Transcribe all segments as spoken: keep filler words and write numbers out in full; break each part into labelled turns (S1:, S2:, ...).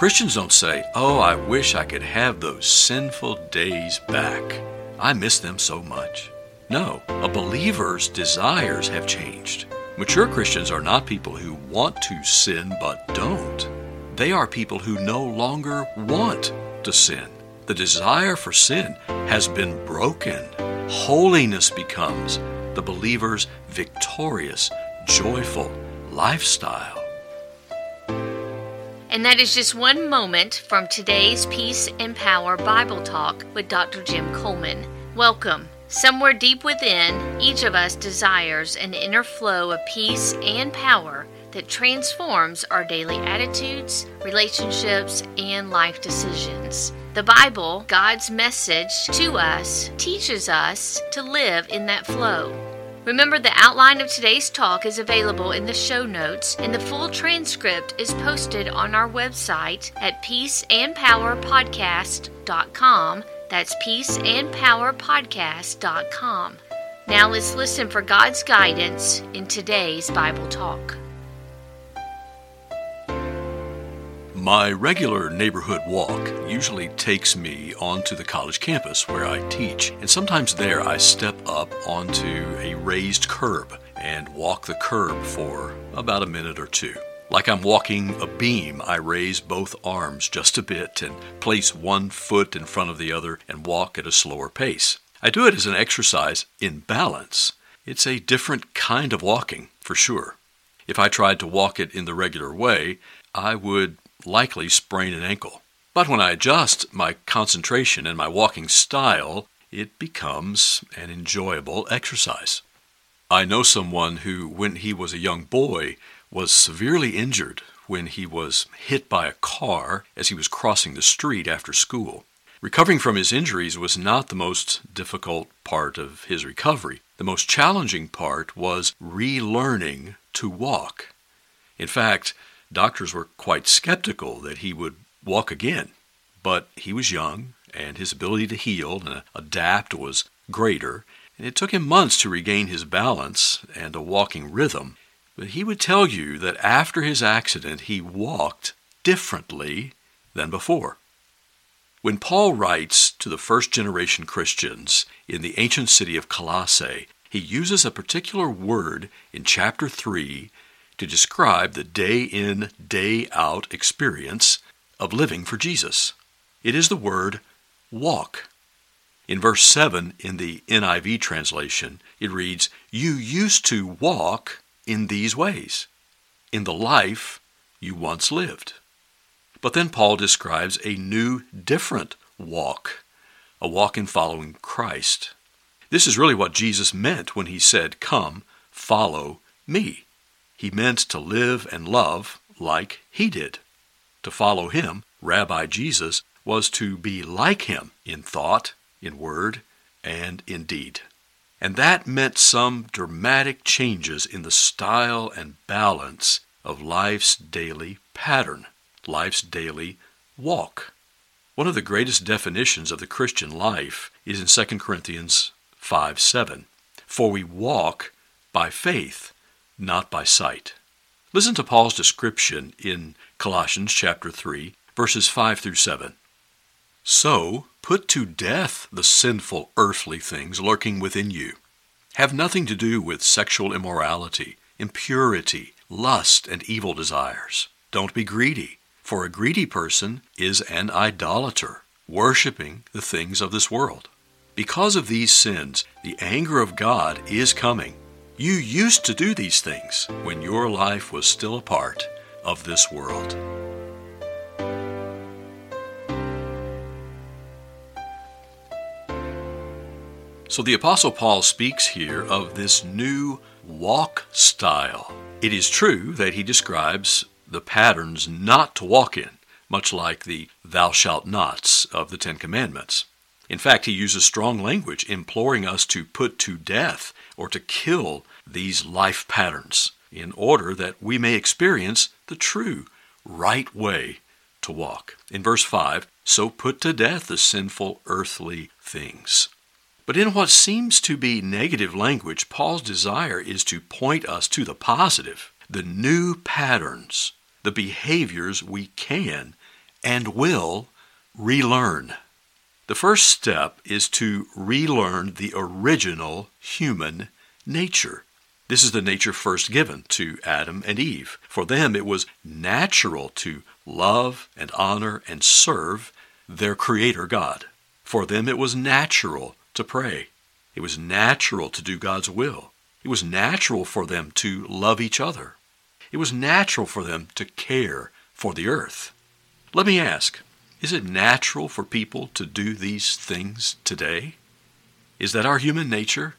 S1: Christians don't say, "Oh, I wish I could have those sinful days back. I miss them so much." No, a believer's desires have changed. Mature Christians are not people who want to sin but don't. They are people who no longer want to sin. The desire for sin has been broken. Holiness becomes the believer's victorious, joyful lifestyle.
S2: And that is just one moment from today's Peace and Power Bible Talk with Doctor Jim Coleman. Welcome. Somewhere deep within, each of us desires an inner flow of peace and power that transforms our daily attitudes, relationships, and life decisions. The Bible, God's message to us, teaches us to live in that flow. Remember, the outline of today's talk is available in the show notes, and the full transcript is posted on our website at peace and power podcast dot com. That's peace and power podcast dot com. Now let's listen for God's guidance in today's Bible talk.
S1: My regular neighborhood walk usually takes me onto the college campus where I teach, and sometimes there I step up onto a raised curb and walk the curb for about a minute or two. Like I'm walking a beam, I raise both arms just a bit and place one foot in front of the other and walk at a slower pace. I do it as an exercise in balance. It's a different kind of walking, for sure. If I tried to walk it in the regular way, I would likely sprain an ankle. But when I adjust my concentration and my walking style, it becomes an enjoyable exercise. I know someone who, when he was a young boy, was severely injured when he was hit by a car as he was crossing the street after school. Recovering from his injuries was not the most difficult part of his recovery. The most challenging part was relearning to walk. In fact, doctors were quite skeptical that he would walk again, but he was young, and his ability to heal and adapt was greater, and it took him months to regain his balance and a walking rhythm. But he would tell you that after his accident, he walked differently than before. When Paul writes to the first-generation Christians in the ancient city of Colossae, he uses a particular word in chapter three to describe the day-in, day-out experience of living for Jesus. It is the word walk. In verse seven in the N I V translation, it reads, "You used to walk in these ways, in the life you once lived." But then Paul describes a new, different walk, a walk in following Christ. This is really what Jesus meant when he said, "Come, follow me." He meant to live and love like he did. To follow him, Rabbi Jesus, was to be like him in thought, in word, and in deed. And that meant some dramatic changes in the style and balance of life's daily pattern, life's daily walk. One of the greatest definitions of the Christian life is in Second Corinthians five seven. For we walk by faith, not by sight. Listen to Paul's description in Colossians chapter three, verses five through seven. So, put to death the sinful earthly things lurking within you. Have nothing to do with sexual immorality, impurity, lust, and evil desires. Don't be greedy, for a greedy person is an idolater, worshiping the things of this world. Because of these sins, the anger of God is coming. You used to do these things when your life was still a part of this world. So the Apostle Paul speaks here of this new walk style. It is true that he describes the patterns not to walk in, much like the thou shalt nots of the Ten Commandments. In fact, he uses strong language imploring us to put to death or to kill these life patterns in order that we may experience the true, right way to walk. In verse five, so put to death the sinful earthly things. But in what seems to be negative language, Paul's desire is to point us to the positive, the new patterns, the behaviors we can and will relearn. The first step is to relearn the original human nature. This is the nature first given to Adam and Eve. For them, it was natural to love and honor and serve their Creator God. For them, it was natural to pray. It was natural to do God's will. It was natural for them to love each other. It was natural for them to care for the earth. Let me ask, is it natural for people to do these things today? Is that our human nature?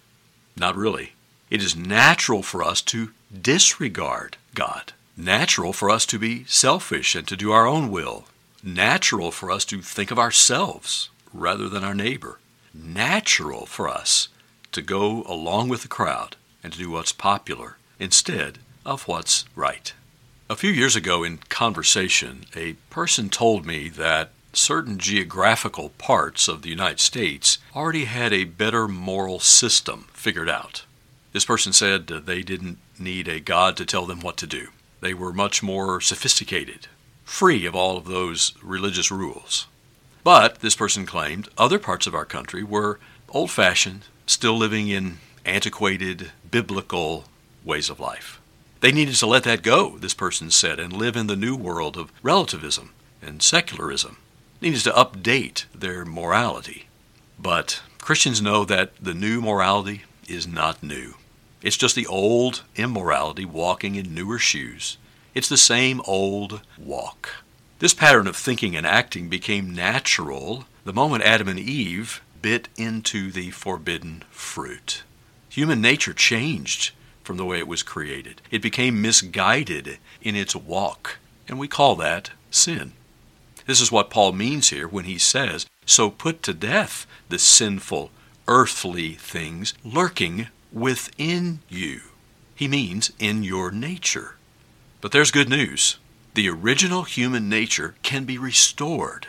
S1: Not really. It is natural for us to disregard God. Natural for us to be selfish and to do our own will. Natural for us to think of ourselves rather than our neighbor. Natural for us to go along with the crowd and to do what's popular instead of what's right. A few years ago in conversation, a person told me that certain geographical parts of the United States already had a better moral system figured out. This person said they didn't need a God to tell them what to do. They were much more sophisticated, free of all of those religious rules. But, this person claimed, other parts of our country were old-fashioned, still living in antiquated, biblical ways of life. They needed to let that go, this person said, and live in the new world of relativism and secularism. They needed to update their morality. But Christians know that the new morality is not new. It's just the old immorality walking in newer shoes. It's the same old walk. This pattern of thinking and acting became natural the moment Adam and Eve bit into the forbidden fruit. Human nature changed from the way it was created. It became misguided in its walk, and we call that sin. This is what Paul means here when he says, "So put to death the sinful, earthly things lurking within you." He means in your nature. But there's good news. The original human nature can be restored.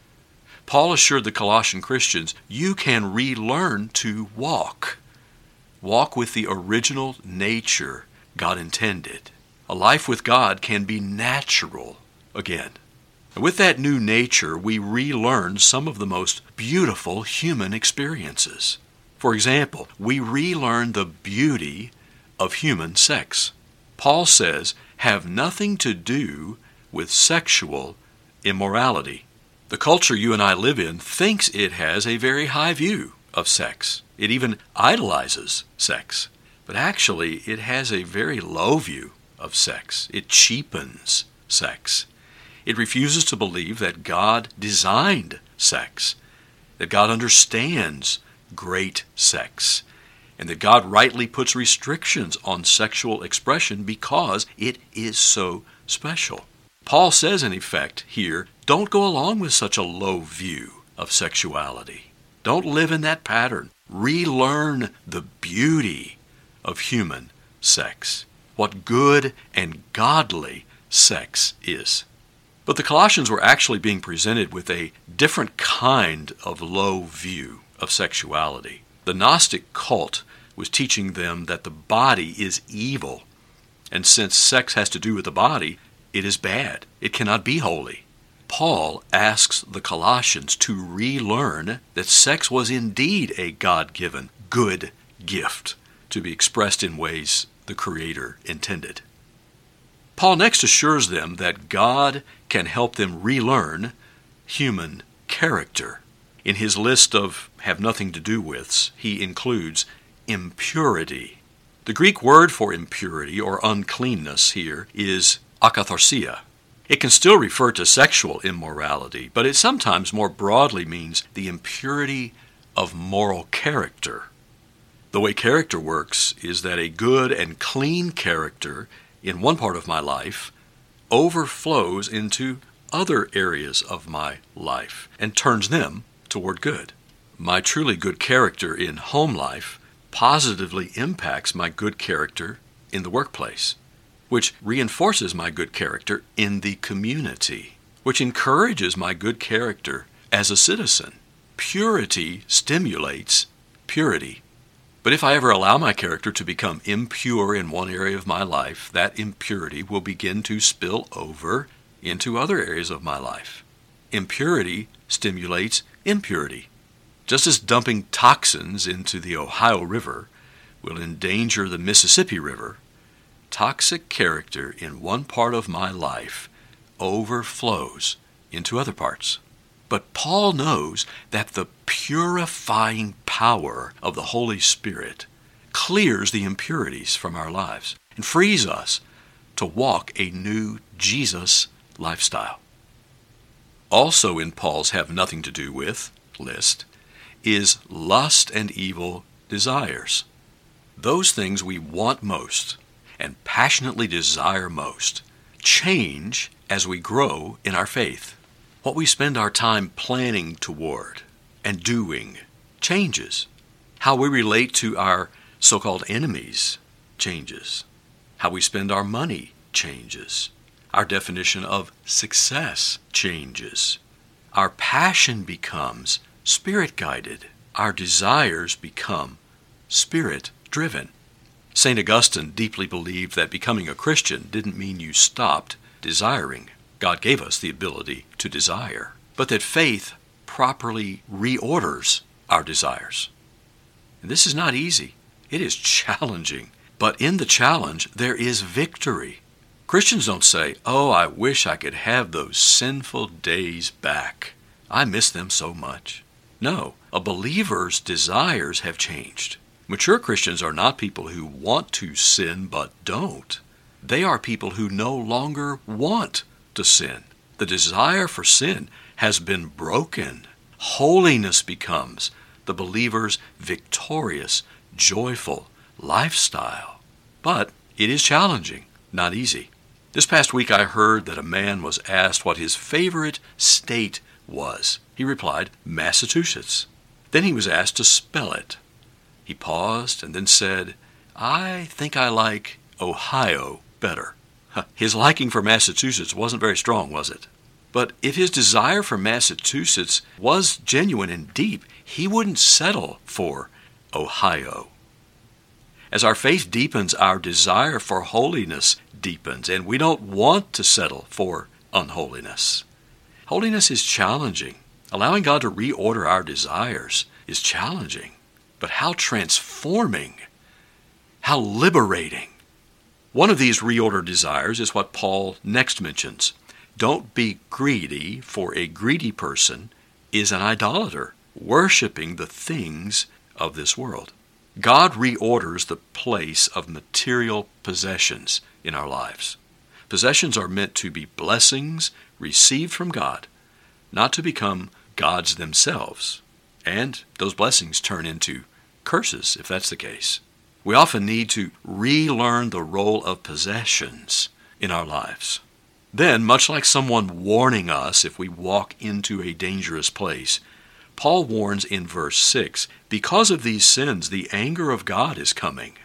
S1: Paul assured the Colossian Christians, you can relearn to walk. Walk with the original nature God intended. A life with God can be natural again. And with that new nature, we relearn some of the most beautiful human experiences. For example, we relearn the beauty of human sex. Paul says, have nothing to do with sexual immorality. The culture you and I live in thinks it has a very high view of sex. It even idolizes sex. But actually, it has a very low view of sex. It cheapens sex. It refuses to believe that God designed sex, that God understands great sex, and that God rightly puts restrictions on sexual expression because it is so special. Paul says, in effect, here, don't go along with such a low view of sexuality. Don't live in that pattern. Relearn the beauty of human sex, what good and godly sex is. But the Colossians were actually being presented with a different kind of low view of sexuality. The Gnostic cult was teaching them that the body is evil, and since sex has to do with the body, it is bad. It cannot be holy. Paul asks the Colossians to relearn that sex was indeed a God-given, good gift to be expressed in ways the Creator intended. Paul next assures them that God can help them relearn human character. In his list of have nothing to do withs, he includes impurity. The Greek word for impurity or uncleanness here is akatharsia. It can still refer to sexual immorality, but it sometimes more broadly means the impurity of moral character. The way character works is that a good and clean character in one part of my life overflows into other areas of my life and turns them toward good. My truly good character in home life positively impacts my good character in the workplace, which reinforces my good character in the community, which encourages my good character as a citizen. Purity stimulates purity. But if I ever allow my character to become impure in one area of my life, that impurity will begin to spill over into other areas of my life. Impurity stimulates impurity. Just as dumping toxins into the Ohio River will endanger the Mississippi River, toxic character in one part of my life overflows into other parts. But Paul knows that the purifying power of the Holy Spirit clears the impurities from our lives and frees us to walk a new Jesus lifestyle. Also in Paul's have nothing to do with list is lust and evil desires. Those things we want most and passionately desire most change as we grow in our faith. What we spend our time planning toward and doing changes. How we relate to our so-called enemies changes. How we spend our money changes. Our definition of success changes. Our passion becomes Spirit-guided. Our desires become Spirit-driven. Saint Augustine deeply believed that becoming a Christian didn't mean you stopped desiring. God gave us the ability to desire, but that faith properly reorders our desires. And this is not easy. It is challenging. But in the challenge, there is victory. Christians don't say, "Oh, I wish I could have those sinful days back. I miss them so much." No, a believer's desires have changed. Mature Christians are not people who want to sin but don't. They are people who no longer want to sin. The desire for sin has been broken. Holiness becomes the believer's victorious, joyful lifestyle. But it is challenging, not easy. This past week I heard that a man was asked what his favorite state was. He replied, Massachusetts. Then he was asked to spell it. He paused and then said, I think I like Ohio better. His liking for Massachusetts wasn't very strong, was it? But if his desire for Massachusetts was genuine and deep, he wouldn't settle for Ohio. As our faith deepens, our desire for holiness deepens, and we don't want to settle for unholiness. Holiness is challenging. Allowing God to reorder our desires is challenging, but how transforming, how liberating. One of these reordered desires is what Paul next mentions. Don't be greedy, for a greedy person is an idolater, worshiping the things of this world. God reorders the place of material possessions in our lives. Possessions are meant to be blessings received from God, not to become gods themselves. And those blessings turn into curses, if that's the case. We often need to relearn the role of possessions in our lives. Then, much like someone warning us if we walk into a dangerous place, Paul warns in verse six, because of these sins, the anger of God is coming.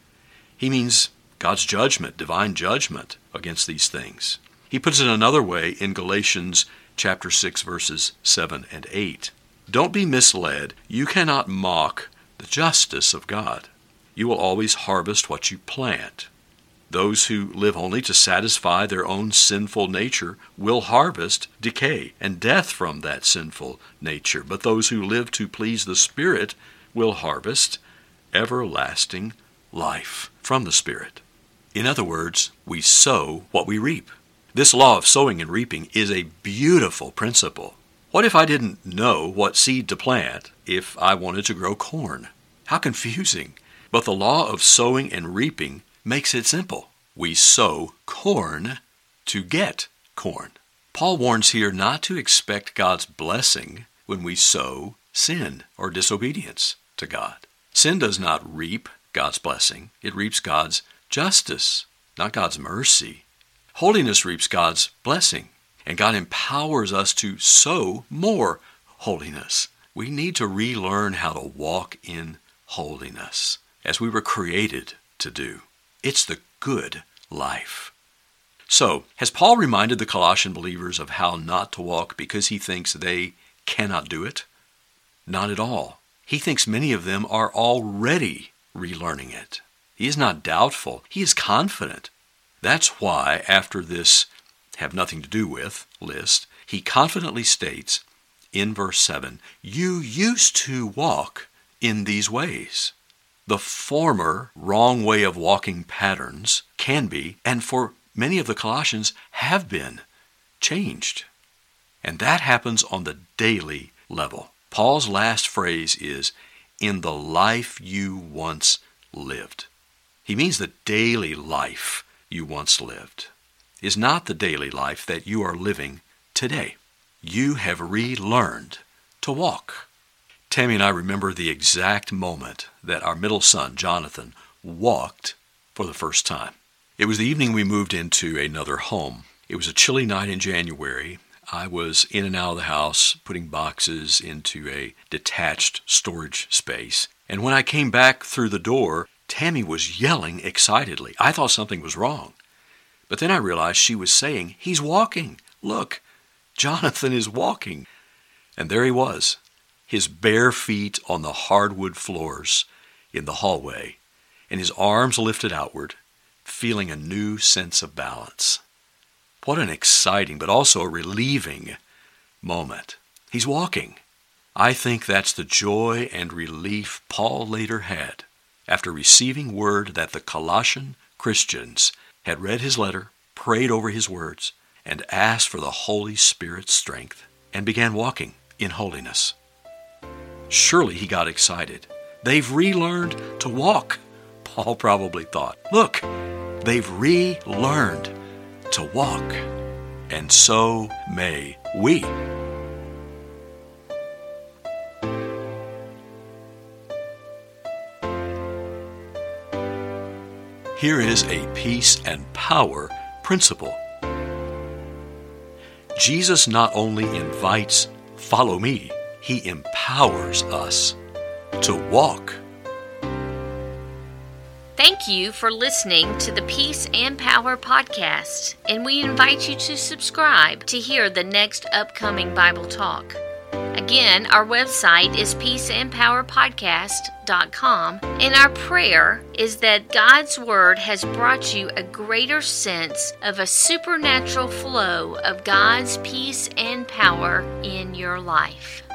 S1: He means God's judgment, divine judgment against these things. He puts it another way in Galatians chapter six, verses seven and eight. Don't be misled. You cannot mock the justice of God. You will always harvest what you plant. Those who live only to satisfy their own sinful nature will harvest decay and death from that sinful nature. But those who live to please the Spirit will harvest everlasting life from the Spirit. In other words, we sow what we reap. This law of sowing and reaping is a beautiful principle. What if I didn't know what seed to plant if I wanted to grow corn? How confusing. But the law of sowing and reaping makes it simple. We sow corn to get corn. Paul warns here not to expect God's blessing when we sow sin or disobedience to God. Sin does not reap God's blessing. It reaps God's justice, not God's mercy. Holiness reaps God's blessing, and God empowers us to sow more holiness. We need to relearn how to walk in holiness as we were created to do. It's the good life. So, has Paul reminded the Colossian believers of how not to walk because he thinks they cannot do it? Not at all. He thinks many of them are already relearning it. He is not doubtful. He is confident. That's why, after this have nothing to do with list, he confidently states in verse seven, you used to walk in these ways. The former wrong way of walking patterns can be, and for many of the Colossians have been, changed. And that happens on the daily level. Paul's last phrase is, in the life you once lived. He means the daily life you once lived is not the daily life that you are living today. You have relearned to walk. Tammy and I remember the exact moment that our middle son, Jonathan, walked for the first time. It was the evening we moved into another home. It was a chilly night in January. I was in and out of the house putting boxes into a detached storage space. And when I came back through the door, Tammy was yelling excitedly. I thought something was wrong. But then I realized she was saying, he's walking. Look, Jonathan is walking. And there he was, his bare feet on the hardwood floors in the hallway, and his arms lifted outward, feeling a new sense of balance. What an exciting, but also a relieving moment. He's walking. I think that's the joy and relief Paul later had after receiving word that the Colossian Christians had read his letter, prayed over his words, and asked for the Holy Spirit's strength, and began walking in holiness. Surely he got excited. They've relearned to walk, Paul probably thought. Look, they've relearned to walk, and so may we. Here is a peace and power principle. Jesus not only invites, follow me, he empowers us to walk.
S2: Thank you for listening to the Peace and Power podcast, and we invite you to subscribe to hear the next upcoming Bible talk. Again, our website is peace and power podcast dot com, and our prayer is that God's Word has brought you a greater sense of a supernatural flow of God's peace and power in your life.